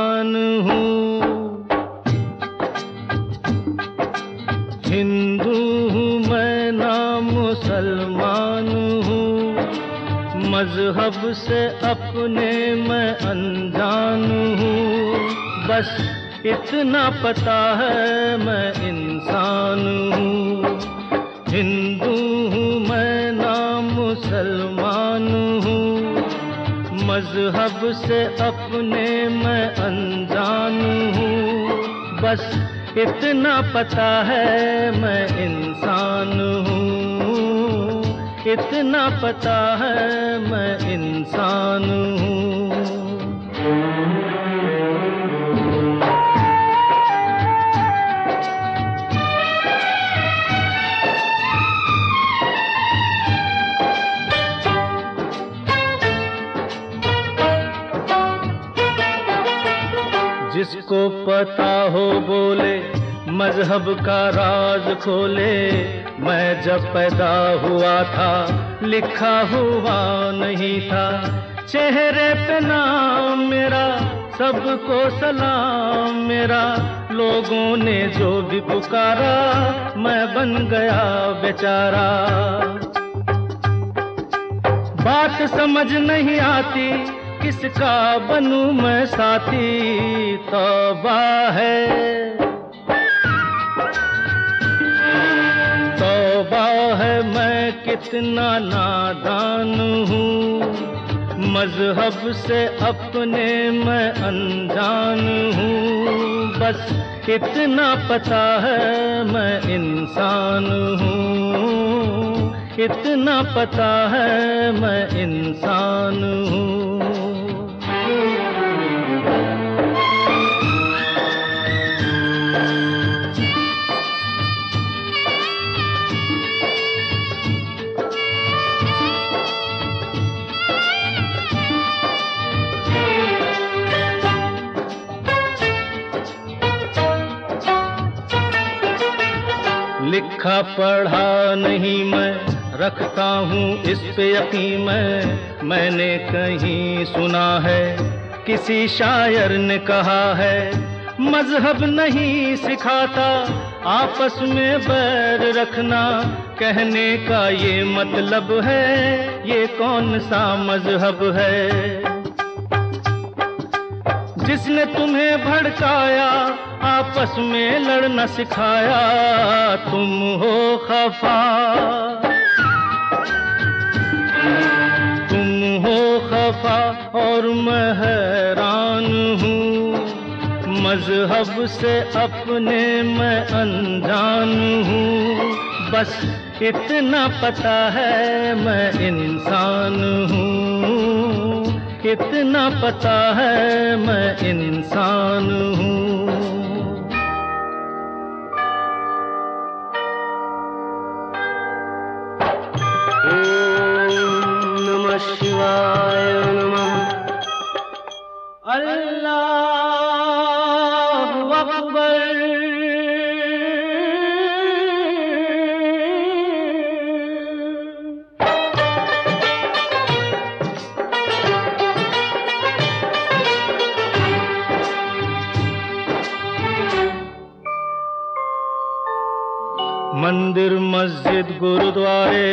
इंसान हूँ। हिंदू हूँ मैं ना मुसलमान हूँ, मजहब से अपने मैं अनजान हूँ। बस इतना पता है मैं इंसान हूँ। हिंदू हूँ मैं ना मुसलमान हूँ, मजहब से अपने मैं अनजान हूँ। बस इतना पता है मैं इंसान हूँ, इतना पता है मैं इंसान हूँ। जिसको पता हो बोले, मजहब का राज खोले। मैं जब पैदा हुआ था लिखा हुआ नहीं था, चेहरे पे नाम मेरा, सबको सलाम मेरा। लोगों ने जो भी पुकारा मैं बन गया बेचारा। बात समझ नहीं आती किसका बनूं मैं साथी, तौबा है, तौबा है मैं कितना नादान हूँ। मजहब से अपने मैं अनजान हूँ। बस इतना पता है मैं इंसान हूँ, इतना पता है मैं इंसान हूँ। लिखा पढ़ा नहीं मैं, रखता हूँ इस पे यकीन मैंने कहीं सुना है, किसी शायर ने कहा है, मजहब नहीं सिखाता आपस में बैर रखना। कहने का ये मतलब है, ये कौन सा मजहब है। जिसने तुम्हें भड़काया आपस में लड़ना सिखाया, तुम हो खफा, तुम हो खफा और मैं हैरान हूँ। मजहब से अपने मैं अनजान हूँ। बस इतना पता है मैं इंसान हूँ, इतना पता है मैं इंसान हूँ। ओम नमः शिवाय नमः। अल्लाहु अकबर। मंदिर मस्जिद गुरुद्वारे,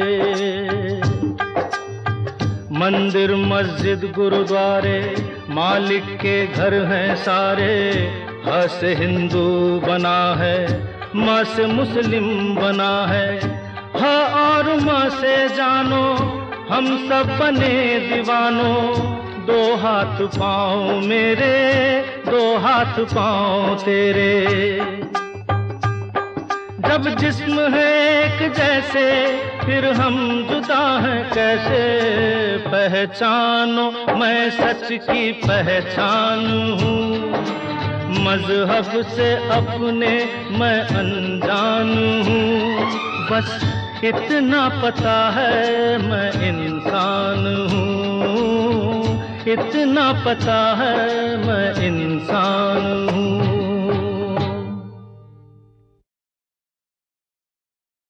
मंदिर मस्जिद गुरुद्वारे मालिक के घर हैं सारे। ह से हिंदू बना है, म से मुस्लिम बना है, ह और म से जानो हम सब बने दीवानो। दो हाथ पाँव मेरे, दो हाथ पाँव तेरे। जब जिस्म है एक जैसे, फिर हम जुदा हैं कैसे। पहचानो मैं सच की पहचान हूँ। मजहब से अपने मैं अनजान हूँ। बस इतना पता है मैं इंसान हूँ, इतना पता है मैं इंसान